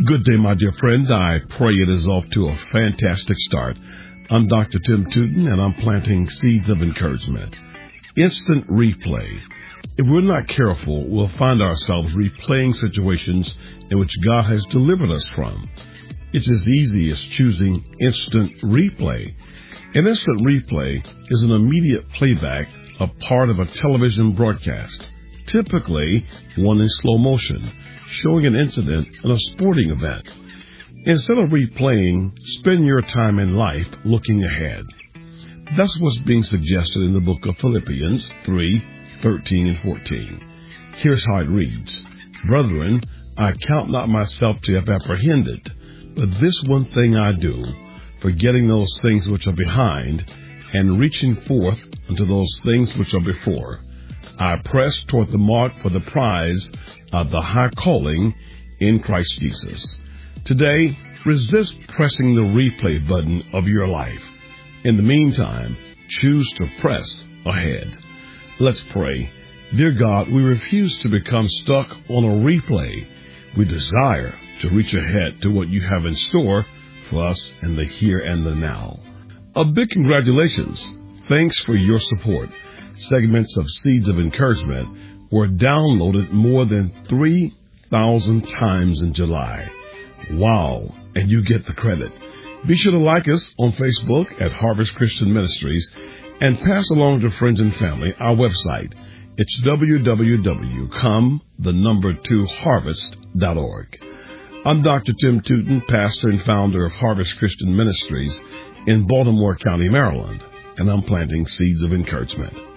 Good day, my dear friend. I pray it is off to a fantastic start. I'm Dr. Tim Tootin, and I'm planting seeds of encouragement. Instant replay. If we're not careful, we'll find ourselves replaying situations in which God has delivered us from. It's as easy as choosing instant replay. An instant replay is an immediate playback of part of a television broadcast, typically one in slow motion, showing an incident in a sporting event. Instead of replaying, spend your time in life looking ahead. That's what's being suggested in the book of Philippians 3:13 and 14. Here's how it reads. Brethren, I count not myself to have apprehended, but this one thing I do, forgetting those things which are behind, and reaching forth unto those things which are before. I press toward the mark for the prize of the high calling in Christ Jesus. Today, resist pressing the replay button of your life. In the meantime, choose to press ahead. Let's pray. Dear God, we refuse to become stuck on a replay. We desire to reach ahead to what you have in store for us in the here and the now. A big congratulations. Thanks for your support. Segments of Seeds of Encouragement were downloaded more than 3,000 times in July. Wow, and you get the credit. Be sure to like us on Facebook at Harvest Christian Ministries and pass along to friends and family our website. It's www.come2harvest.org. I'm Dr. Tim Tootin, pastor and founder of Harvest Christian Ministries in Baltimore County, Maryland, and I'm planting seeds of encouragement.